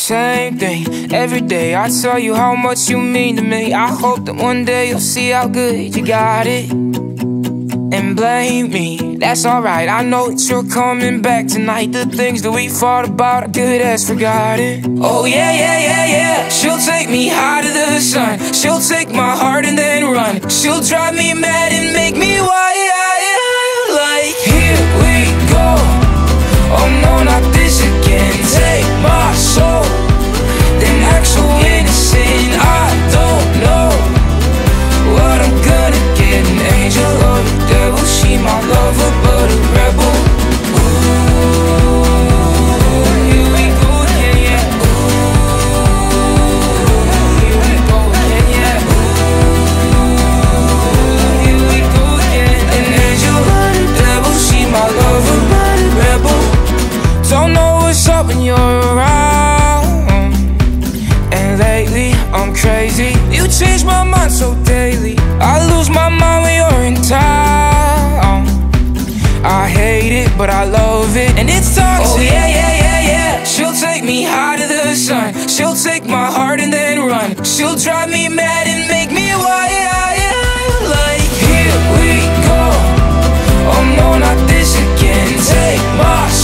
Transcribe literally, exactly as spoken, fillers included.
same thing every day. I tell you how much you mean to me. I hope that one day you'll see how good you got it and blame me. That's alright, I know that you're coming back tonight. The things that we fought about, I good as forgotten. Oh yeah, yeah, yeah, yeah. She'll take me high to the sun. She'll take my heart and then run. She'll drive me mad and make me wild. Like, here we go. Oh no, not this again. Take my soul, then act so innocent. I don't know what I'm gonna get. An angel or a devil. She my lover but a rebel. Ooh, here we go again, yeah. Ooh, here we go again, yeah. Ooh, here we go again. An angel or a devil. She my lover but a rebel. Don't know what's up when you're around, and lately I'm crazy. You change my mind so daily. I lose my mind when you're in town. I hate it, but I love it, and it's toxic. Oh yeah, yeah, yeah, yeah. She'll take me high to the sun. She'll take my heart and then run. She'll drive me mad and make me wild. Like, here we go. Oh no, not this again. Take my